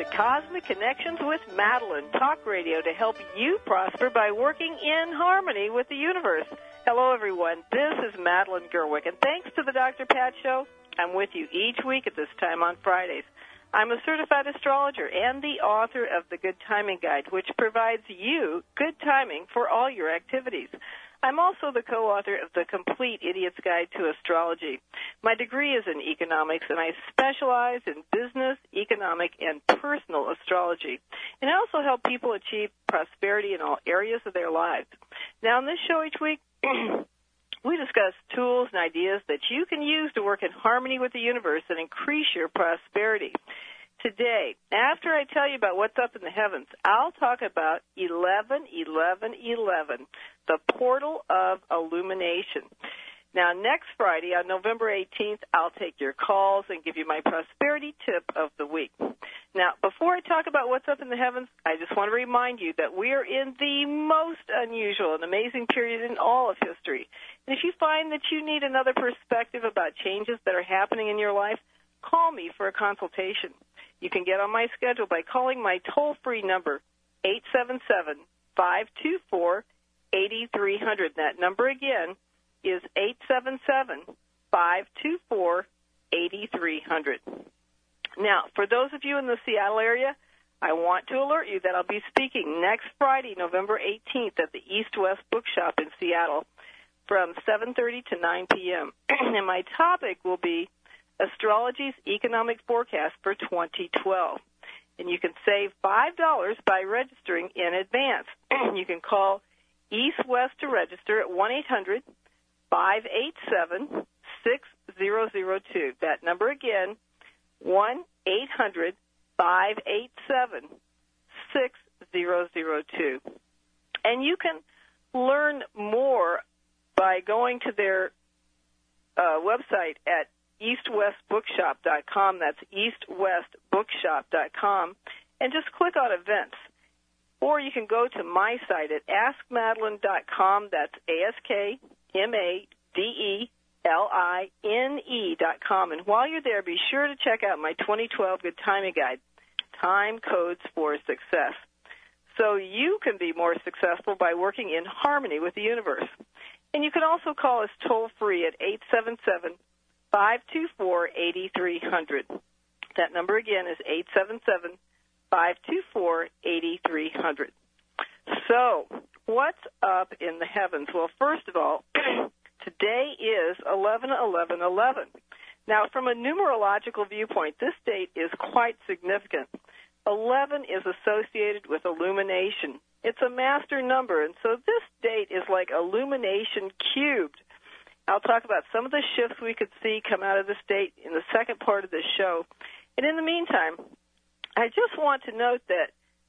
to Cosmic Connections with Madeline, talk radio to help you prosper by working in harmony with the universe. Hello, everyone. This is Madeline Gerwick, and thanks to the Dr. Pat Show, I'm with you each week at this time on Fridays. I'm a certified astrologer and the author of the Good Timing Guide, which provides you good timing for all your activities. I'm also the co-author of The Complete Idiot's Guide to Astrology. My degree is in economics, and I specialize in business, economic, and personal astrology. And I also help people achieve prosperity in all areas of their lives. Now, in this show each week, we discuss tools and ideas that you can use to work in harmony with the universe and increase your prosperity. Today, after I tell you about what's up in the heavens, I'll talk about 11-11-11, the portal of illumination. Now, next Friday, on November 18th, I'll take your calls and give you my prosperity tip of the week. Now, before I talk about what's up in the heavens, I just want to remind you that we are in the most unusual and amazing period in all of history. And if you find that you need another perspective about changes that are happening in your life, call me for a consultation. You can get on my schedule by calling my toll-free number, 877-524-8300. That number again is 877-524-8300. Now, for those of you in the Seattle area, I want to alert you that I'll be speaking next Friday, November 18th, at the East West Bookshop in Seattle from 7:30 to 9 p.m. And my topic will be Astrology's Economic Forecast for 2012. And you can save $5 by registering in advance. You can call East West to register at 1-800-587-6002. That number again, 1-800-587-6002. And you can learn more by going to their website at eastwestbookshop.com. That's eastwestbookshop.com. And just click on events. Or you can go to my site at askmadeline.com. That's AskMadeline.com. And while you're there, be sure to check out my 2012 Good Timing Guide, Time Codes for Success. So you can be more successful by working in harmony with the universe. And you can also call us toll-free at 877-524-8300. That number again is 877-524-8300. So, what's up in the heavens? Well, first of all, today is 11-11-11. Now, from a numerological viewpoint, this date is quite significant. 11 is associated with illumination. It's a master number, and so this date is like illumination cubed. I'll talk about some of the shifts we could see come out of this date in the second part of this show. And in the meantime, I just want to note that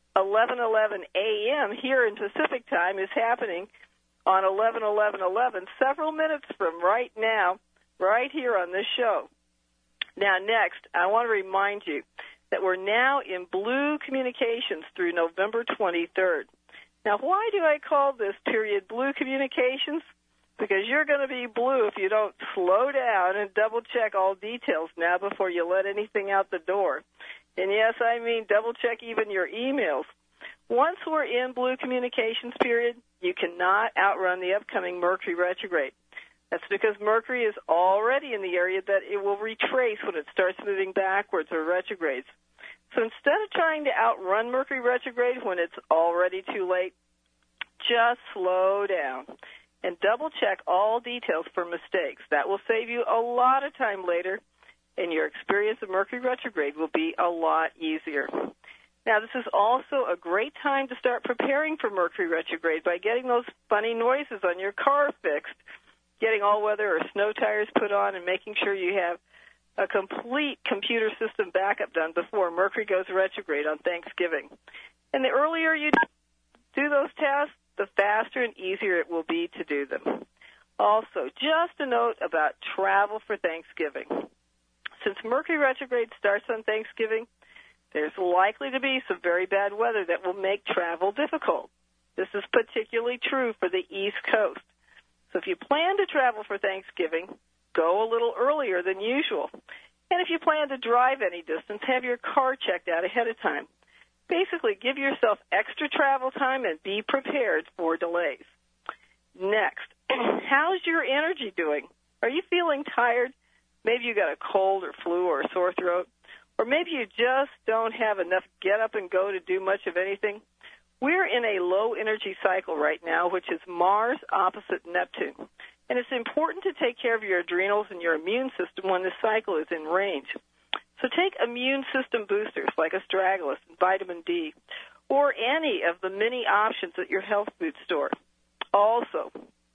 11:11 a.m. here in Pacific time is happening on 11-11-11, several minutes from right now, right here on this show. Now, next, I want to remind you that we're now in Blue Communications through November 23rd. Now, why do I call this period Blue Communications? Because you're going to be blue if you don't slow down and double-check all details now before you let anything out the door. And yes, I mean double-check even your emails. Once we're in Blue Communications period, you cannot outrun the upcoming Mercury retrograde. That's because Mercury is already in the area that it will retrace when it starts moving backwards or retrogrades. So instead of trying to outrun Mercury retrograde when it's already too late, just slow down and double-check all details for mistakes. That will save you a lot of time later, and your experience of Mercury retrograde will be a lot easier. Now, this is also a great time to start preparing for Mercury retrograde by getting those funny noises on your car fixed, getting all-weather or snow tires put on, and making sure you have a complete computer system backup done before Mercury goes retrograde on Thanksgiving. And the earlier you do those tasks, the faster and easier it will be to do them. Also, just a note about travel for Thanksgiving. Since Mercury retrograde starts on Thanksgiving, there's likely to be some very bad weather that will make travel difficult. This is particularly true for the East Coast. So if you plan to travel for Thanksgiving, go a little earlier than usual. And if you plan to drive any distance, have your car checked out ahead of time. Basically, give yourself extra travel time and be prepared for delays. Next, how's your energy doing? Are you feeling tired? Maybe you got a cold or flu or a sore throat. Or maybe you just don't have enough get up and go to do much of anything. We're in a low energy cycle right now, which is Mars opposite Neptune. And it's important to take care of your adrenals and your immune system when this cycle is in range. So take immune system boosters like Astragalus and vitamin D, or any of the many options at your health food store. Also,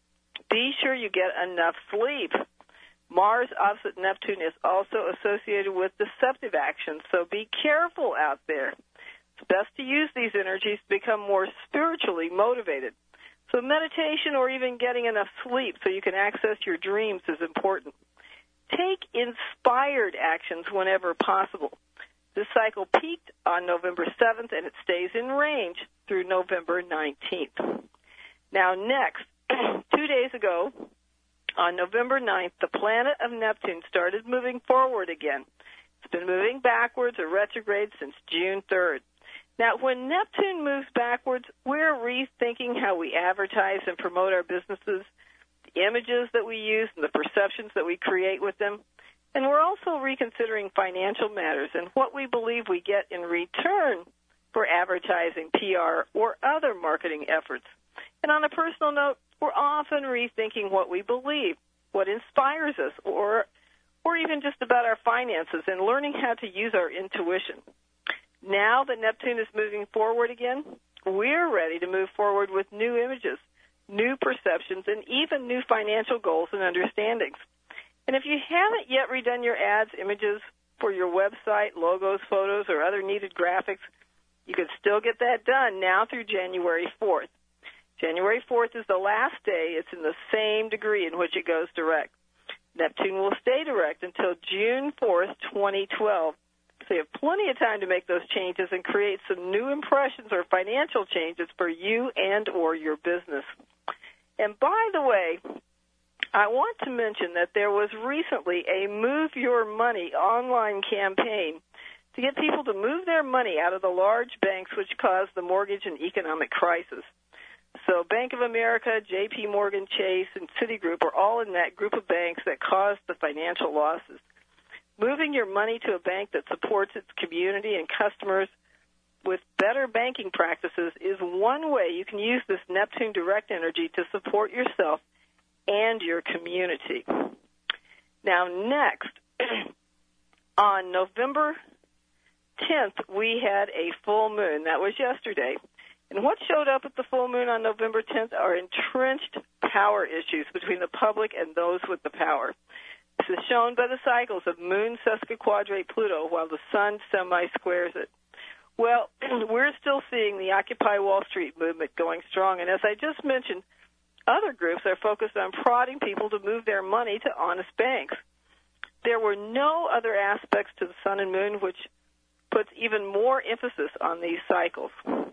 be sure you get enough sleep. Mars opposite Neptune is also associated with deceptive actions, so be careful out there. It's best to use these energies to become more spiritually motivated. So meditation or even getting enough sleep so you can access your dreams is important. Take inspired actions whenever possible. This cycle peaked on November 7th, and it stays in range through November 19th. Now, next, 2 days ago, on November 9th, the planet of Neptune started moving forward again. It's been moving backwards or retrograde since June 3rd. Now, when Neptune moves backwards, we're rethinking how we advertise and promote our businesses, the images that we use, and the perceptions that we create with them. And we're also reconsidering financial matters and what we believe we get in return for advertising, PR, or other marketing efforts. And on a personal note, we're often rethinking what we believe, what inspires us, or even just about our finances and learning how to use our intuition. Now that Neptune is moving forward again, we're ready to move forward with new images, new perceptions, and even new financial goals and understandings. And if you haven't yet redone your ads, images for your website, logos, photos, or other needed graphics, you can still get that done now through January 4th. January 4th is the last day. It's in the same degree in which it goes direct. Neptune will stay direct until June 4th, 2012. So you have plenty of time to make those changes and create some new impressions or financial changes for you and or your business. And by the way, I want to mention that there was recently a Move Your Money online campaign to get people to move their money out of the large banks which caused the mortgage and economic crisis. So Bank of America, J.P. Morgan Chase, and Citigroup are all in that group of banks that caused the financial losses. Moving your money to a bank that supports its community and customers with better banking practices is one way you can use this Neptune direct energy to support yourself and your community. Now, next, on November 10th, we had a full moon. That was yesterday. And what showed up at the full moon on November 10th are entrenched power issues between the public and those with the power. This is shown by the cycles of Moon sesquiquadrate Pluto while the Sun semi-squares it. Well, we're still seeing the Occupy Wall Street movement going strong, and as I just mentioned, other groups are focused on prodding people to move their money to honest banks. There were no other aspects to the Sun and Moon which puts even more emphasis on these cycles.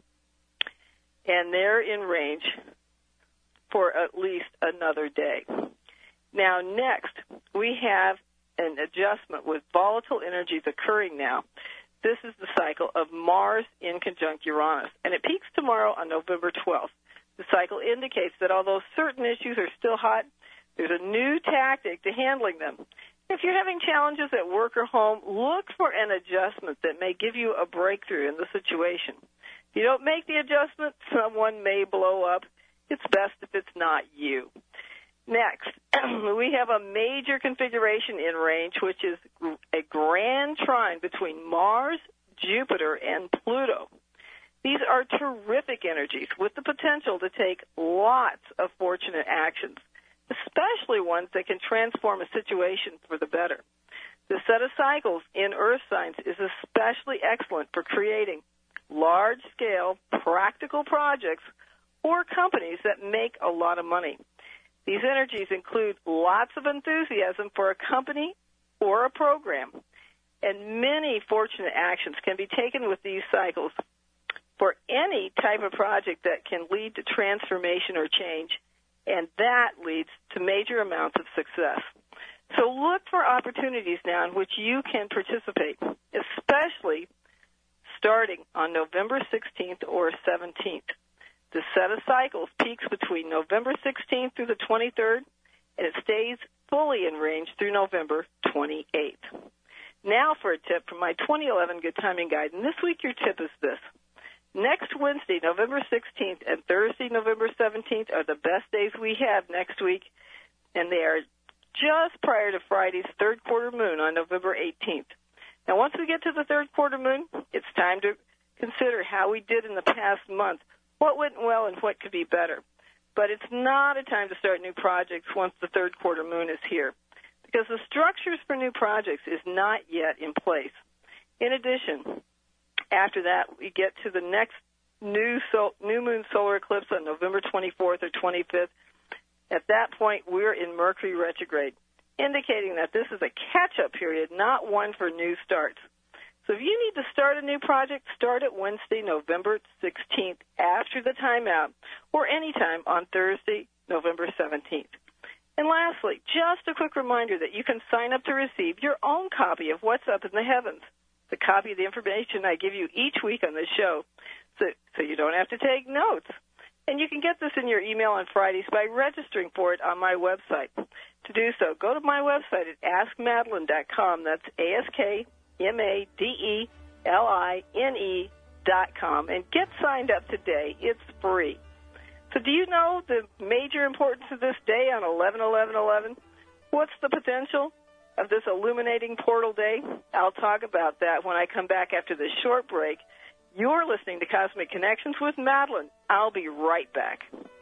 And they're in range for at least another day. Now, next, we have an adjustment with volatile energies occurring now. This is the cycle of Mars in conjunct Uranus, and it peaks tomorrow on November 12th. The cycle indicates that although certain issues are still hot, there's a new tactic to handling them. If you're having challenges at work or home, look for an adjustment that may give you a breakthrough in the situation. If you don't make the adjustment, someone may blow up. It's best if it's not you. Next, we have a major configuration in range, which is a grand trine between Mars, Jupiter, and Pluto. These are terrific energies with the potential to take lots of fortunate actions, especially ones that can transform a situation for the better. The set of cycles in Earth signs is especially excellent for creating large-scale, practical projects or companies that make a lot of money. These energies include lots of enthusiasm for a company or a program, and many fortunate actions can be taken with these cycles for any type of project that can lead to transformation or change, and that leads to major amounts of success. So look for opportunities now in which you can participate, especially starting on November 16th or 17th. The set of cycles peaks between November 16th through the 23rd, and it stays fully in range through November 28th. Now for a tip from my 2011 Good Timing Guide, and this week your tip is this. Next Wednesday, November 16th, and Thursday, November 17th are the best days we have next week, and they are just prior to Friday's third quarter moon on November 18th. Now, once we get to the third quarter moon, it's time to consider how we did in the past month, what went well and what could be better. But it's not a time to start new projects once the third quarter moon is here, because the structures for new projects is not yet in place. In addition, after that, we get to the next new moon solar eclipse on November 24th or 25th. At that point, we're in Mercury retrograde, indicating that this is a catch-up period, not one for new starts. So if you need to start a new project, start it Wednesday, November 16th, after the timeout, or anytime on Thursday, November 17th. And lastly, just a quick reminder that you can sign up to receive your own copy of What's Up in the Heavens, the copy of the information I give you each week on this show, so you don't have to take notes. And you can get this in your email on Fridays by registering for it on my website. To do so, go to my website at AskMadeline.com. That's AskMadeline.com, and get signed up today. It's free. So do you know the major importance of this day on 11/11/11? What's the potential of this illuminating portal day? I'll talk about that when I come back after this short break. You're listening to Cosmic Connections with Madeline. I'll be right back.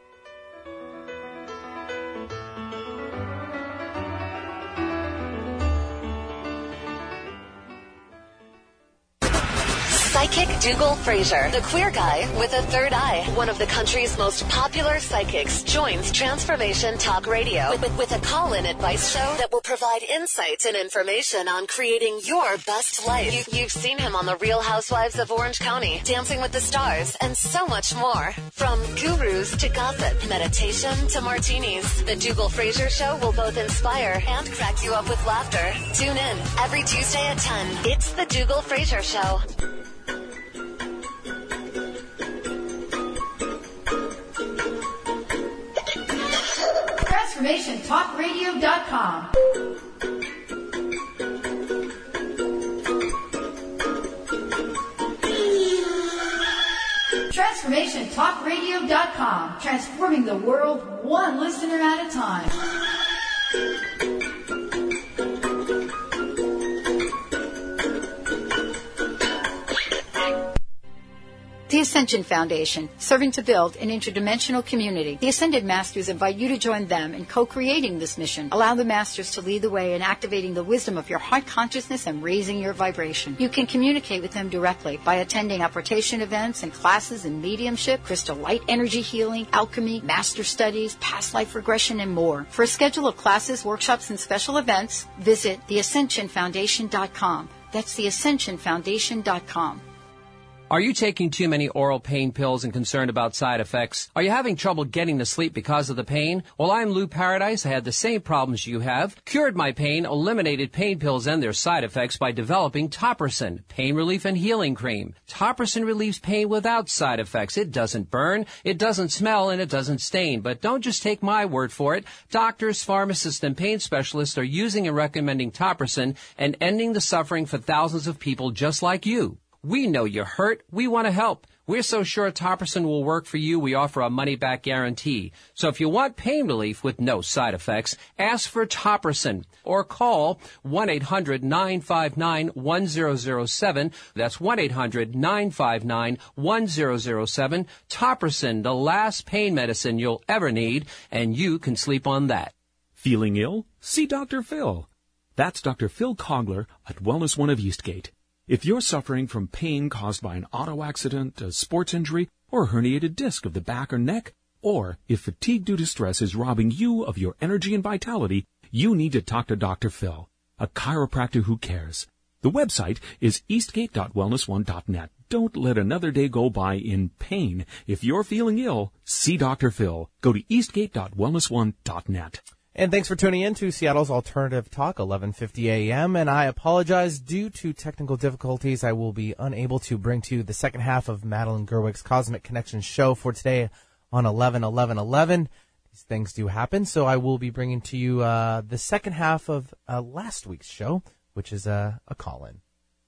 Psychic Dougal Fraser, the queer guy with a third eye, one of the country's most popular psychics, joins Transformation Talk Radio with a call-in advice show that will provide insights and information on creating your best life. You've seen him on The Real Housewives of Orange County, Dancing with the Stars, and so much more. From gurus to gossip, meditation to martinis, the Dougal Fraser Show will both inspire and crack you up with laughter. Tune in every Tuesday at 10. It's the Dougal Fraser Show. TransformationTalkRadio.com. TransformationTalkRadio.com. Transforming the world one listener at a time. The Ascension Foundation, serving to build an interdimensional community. The Ascended Masters invite you to join them in co-creating this mission. Allow the Masters to lead the way in activating the wisdom of your heart consciousness and raising your vibration. You can communicate with them directly by attending apportation events and classes in mediumship, crystal light energy healing, alchemy, master studies, past life regression, and more. For a schedule of classes, workshops, and special events, visit theascensionfoundation.com. That's theascensionfoundation.com. Are you taking too many oral pain pills and concerned about side effects? Are you having trouble getting to sleep because of the pain? Well, I'm Lou Paradise. I had the same problems you have. Cured my pain, eliminated pain pills and their side effects by developing Topricin, pain relief and healing cream. Topricin relieves pain without side effects. It doesn't burn, it doesn't smell, and it doesn't stain. But don't just take my word for it. Doctors, pharmacists, and pain specialists are using and recommending Topricin and ending the suffering for thousands of people just like you. We know you're hurt. We want to help. We're so sure Topricin will work for you, we offer a money-back guarantee. So if you want pain relief with no side effects, ask for Topricin or call 1-800-959-1007. That's 1-800-959-1007. Topricin, the last pain medicine you'll ever need, and you can sleep on that. Feeling ill? See Dr. Phil. That's Dr. Phil Cogler at Wellness One of Eastgate. If you're suffering from pain caused by an auto accident, a sports injury, or a herniated disc of the back or neck, or if fatigue due to stress is robbing you of your energy and vitality, you need to talk to Dr. Phil, a chiropractor who cares. The website is eastgate.wellness1.net. Don't let another day go by in pain. If you're feeling ill, see Dr. Phil. Go to eastgate.wellness1.net. And thanks for tuning in to Seattle's Alternative Talk, 1150 a.m. And I apologize, due to technical difficulties, I will be unable to bring to you the second half of Madeline Gerwick's Cosmic Connection show for today on 11/11/11. These things do happen, so I will be bringing to you the second half of last week's show, which is a call-in.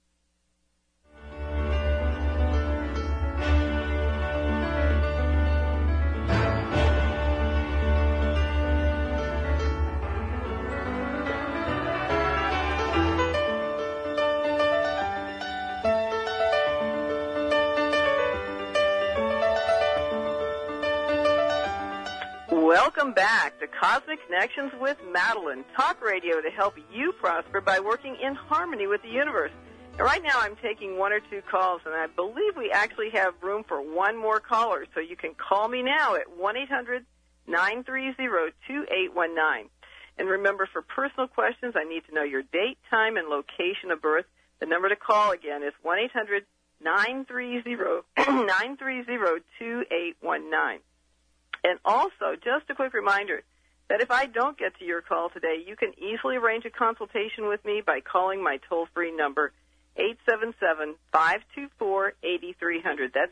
Welcome back to Cosmic Connections with Madeline, talk radio to help you prosper by working in harmony with the universe. And right now I'm taking one or two calls, and I believe we actually have room for one more caller, so you can call me now at 1-800-930-2819. And remember, for personal questions, I need to know your date, time, and location of birth. The number to call again is 1-800-930-2819. And also, just a quick reminder that if I don't get to your call today, you can easily arrange a consultation with me by calling my toll-free number, 877-524-8300. That's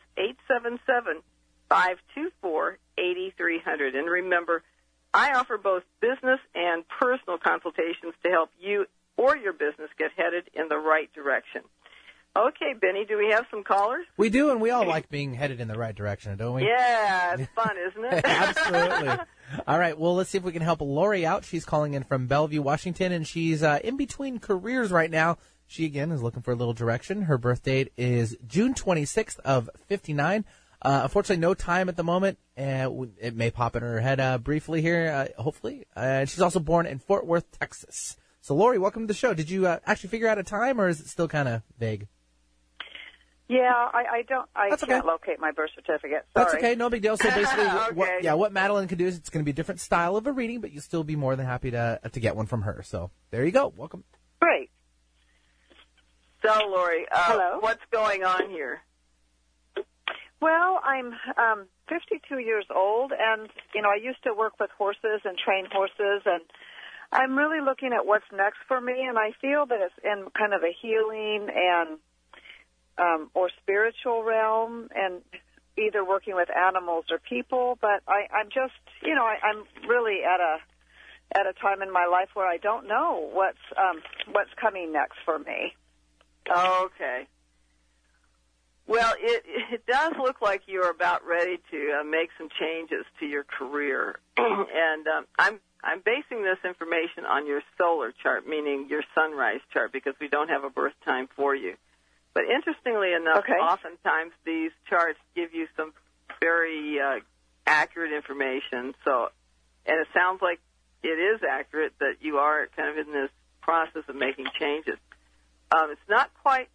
877-524-8300. And remember, I offer both business and personal consultations to help you or your business get headed in the right direction. Okay, Benny, do we have some callers? We do, and we all like being headed in the right direction, don't we? Yeah, it's fun, isn't it? Absolutely. All right, well, let's see if we can help Lori out. She's calling in from Bellevue, Washington, and she's in between careers right now. She, again, is looking for a little direction. Her birth date is June 26th of 59. Unfortunately, no time at the moment. It may pop in her head briefly here, hopefully. She's also born in Fort Worth, Texas. So, Lori, welcome to the show. Did you actually figure out a time, or is it still kind of vague? Yeah, I can't okay. locate my birth certificate. Sorry. That's okay, no big deal. So basically, Okay. what Madeline can do is it's going to be a different style of a reading, but you'll still be more than happy to get one from her. So there you go. Welcome. Great. So, Lori, Hello. What's going on here? Well, I'm 52 years old, and, I used to work with horses and train horses, and I'm really looking at what's next for me, and I feel that it's in kind of a healing and or spiritual realm, and either working with animals or people. But I'm just, I'm really at a time in my life where I don't know what's coming next for me. Okay. Well, it does look like you're about ready to make some changes to your career, and I'm basing this information on your solar chart, meaning your sunrise chart, because we don't have a birth time for you. But interestingly enough, oftentimes these charts give you some very accurate information. So, and it sounds like it is accurate that you are kind of in this process of making changes. It's not quite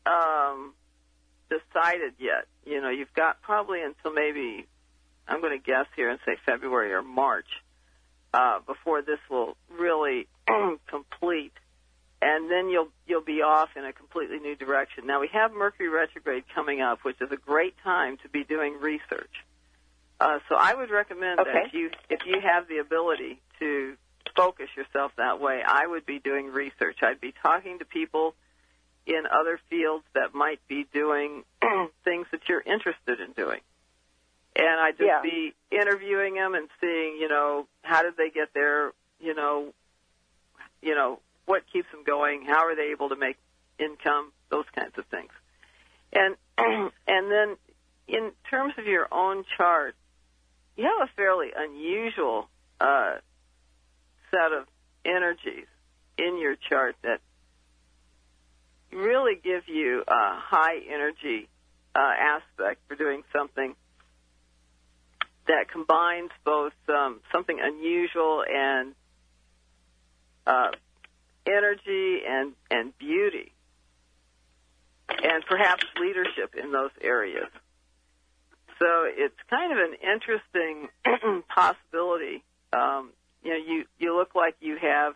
decided yet. You've got probably until maybe, I'm going to guess here and say February or March, before this will really complete. And then you'll be off in a completely new direction. Now, we have Mercury retrograde coming up, which is a great time to be doing research. So I would recommend that if you have the ability to focus yourself that way, I would be doing research. I'd be talking to people in other fields that might be doing things that you're interested in doing. And I'd just be interviewing them and seeing, how did they get there, what keeps them going, how are they able to make income, those kinds of things. And then in terms of your own chart, you have a fairly unusual set of energies in your chart that really give you a high energy aspect for doing something that combines both something unusual and energy and beauty, and perhaps leadership in those areas. So it's kind of an interesting possibility. You look like you have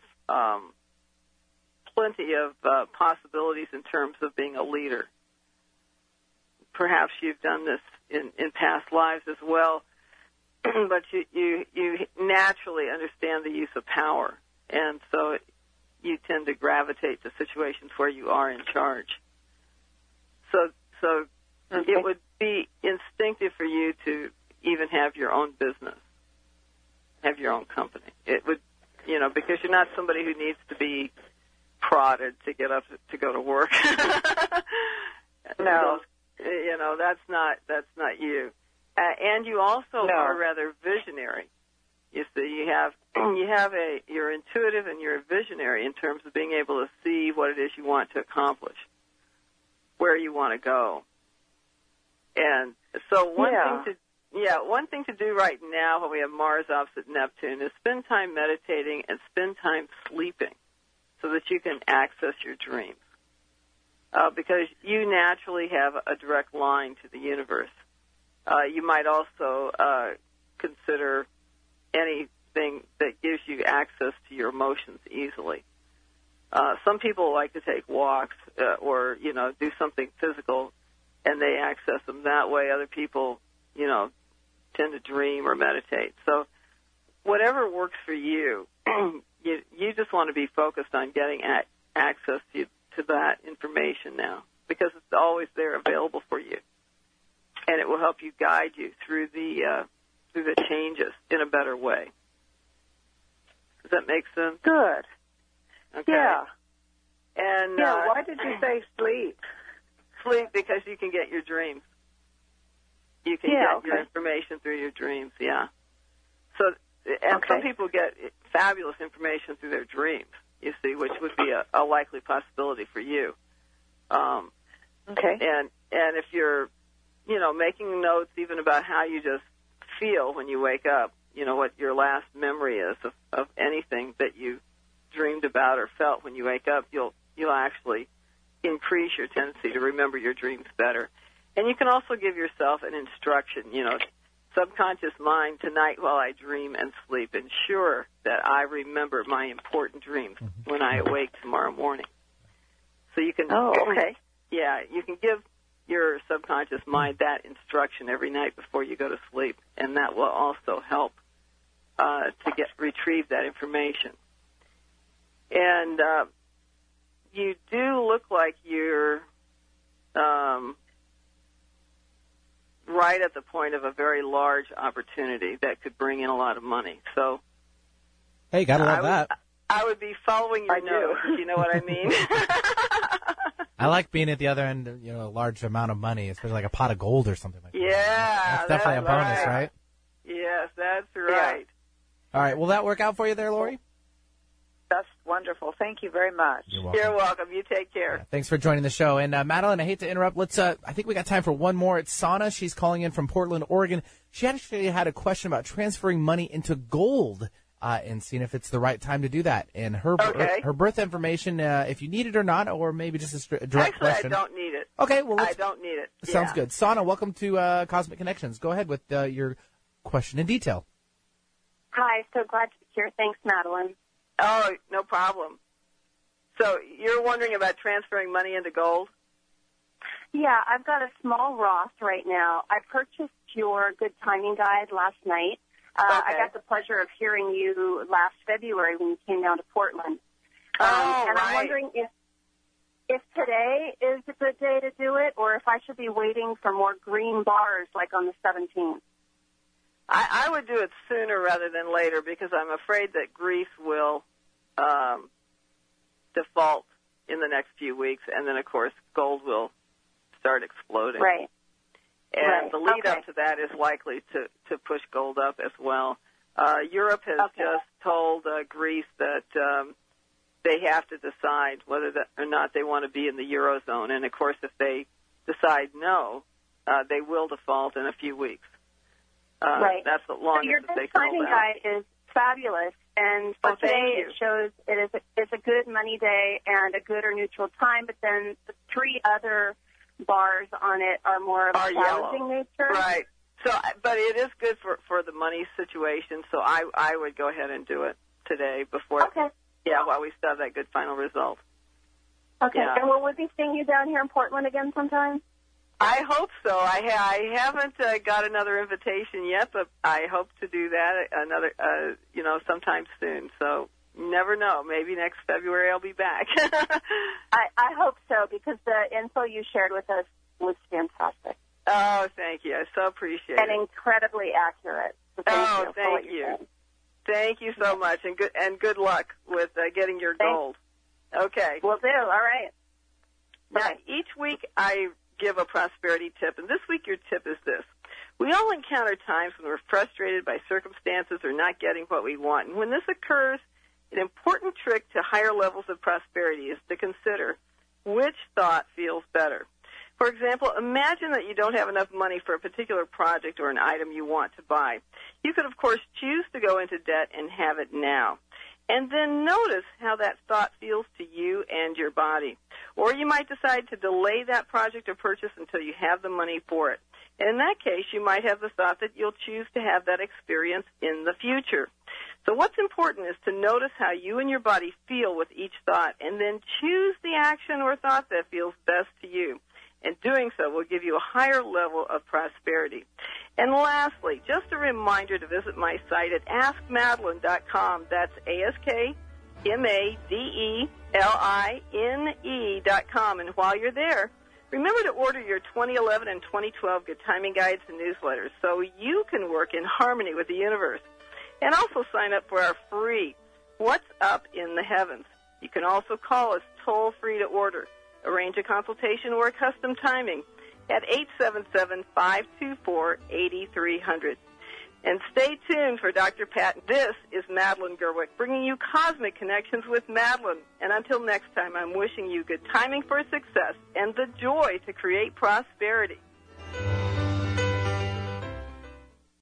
plenty of possibilities in terms of being a leader. Perhaps you've done this in past lives as well. but you naturally understand the use of power, and so you tend to gravitate to situations where you are in charge. So it would be instinctive for you to even have your own business, have your own company. It would, because you're not somebody who needs to be prodded to get up to go to work. No. So, that's not you. And you also are rather visionary. You see, you're intuitive and you're a visionary in terms of being able to see what it is you want to accomplish, where you want to go. And so one thing to do right now when we have Mars opposite Neptune is spend time meditating and spend time sleeping so that you can access your dreams. Because you naturally have a direct line to the universe. You might also consider anything that gives you access to your emotions easily. Some people like to take walks or, do something physical, and they access them that way. Other people, tend to dream or meditate. So whatever works for you, you just want to be focused on getting access to that information now, because it's always there available for you, and it will help you guide you through the changes in a better way. Does that make sense? Good. Okay. Yeah. And why did you say sleep? Sleep because you can get your dreams. You can get your information through your dreams. Yeah. So, and some people get fabulous information through their dreams, you see, which would be a likely possibility for you. And if you're, making notes even about how you just feel when you wake up, what your last memory is of anything that you dreamed about or felt when you wake up, you'll actually increase your tendency to remember your dreams better. And you can also give yourself an instruction, subconscious mind, tonight while I dream and sleep, ensure that I remember my important dreams when I awake tomorrow morning. So you can, you can give your subconscious mind that instruction every night before you go to sleep, and that will also help to retrieve that information. And you do look like you're right at the point of a very large opportunity that could bring in a lot of money. So, hey, gotta love that. I would be following your nose, if you know what I mean. I like being at the other end of, a large amount of money, especially like a pot of gold or something like that. Yeah. That's definitely a bonus, right? Yes, that's right. All right, will that work out for you there, Lori? That's wonderful. Thank you very much. You're welcome. You take care. Yeah, thanks for joining the show. And Madeline, I hate to interrupt. Let's. I think we got time for one more. It's Sana. She's calling in from Portland, Oregon. She actually had a question about transferring money into gold and seeing if it's the right time to do that. And her birth information, if you need it or not, or maybe just a direct question. I don't need it. Okay, well, I don't need it. Sounds good. Sana, welcome to Cosmic Connections. Go ahead with your question in detail. Hi, so glad to be here. Thanks, Madeline. Oh, no problem. So you're wondering about transferring money into gold? Yeah, I've got a small Roth right now. I purchased your Good Timing Guide last night. I got the pleasure of hearing you last February when you came down to Portland. And I'm wondering if today is a good day to do it, or if I should be waiting for more green bars like on the 17th. I would do it sooner rather than later, because I'm afraid that Greece will default in the next few weeks, and then, of course, gold will start exploding. Right. And the lead up to that is likely to push gold up as well. Europe has just told Greece that they have to decide whether or not they want to be in the Eurozone. And, of course, if they decide no, they will default in a few weeks. That's the longest that they can hold out. Your Good Timing Guide is fabulous, and for today it shows it's a good money day and a good or neutral time, but then the three other bars on it are more of a challenging nature. Right. So, but it is good for the money situation, so I would go ahead and do it today before, while we still have that good final result. Okay, yeah. And will we be seeing you down here in Portland again sometime? I hope so. I haven't got another invitation yet, but I hope to do that sometime soon. So you never know. Maybe next February I'll be back. I hope so, because the info you shared with us was fantastic. Oh, thank you. I so appreciate it. And incredibly accurate. So thank you. Thank you so much, and good luck with getting your gold. Okay. Will do. All right. Now, each week I give a prosperity tip, and this week your tip is this. We all encounter times when we're frustrated by circumstances or not getting what we want. And when this occurs, an important trick to higher levels of prosperity is to consider which thought feels better. For example, imagine that you don't have enough money for a particular project or an item you want to buy. You could, of course, choose to go into debt and have it now. And then notice how that thought feels to you and your body. Or you might decide to delay that project or purchase until you have the money for it. And in that case, you might have the thought that you'll choose to have that experience in the future. So what's important is to notice how you and your body feel with each thought, and then choose the action or thought that feels best to you. And doing so will give you a higher level of prosperity. And lastly, just a reminder to visit my site at AskMadeline.com. That's AskMadeline.com. And while you're there, remember to order your 2011 and 2012 Good Timing Guides and newsletters so you can work in harmony with the universe. And also sign up for our free What's Up in the Heavens. You can also call us toll-free to order. Arrange a consultation or a custom timing at 877-524-8300. And stay tuned for Dr. Pat. This is Madeline Gerwick, bringing you Cosmic Connections with Madeline. And until next time, I'm wishing you good timing for success and the joy to create prosperity.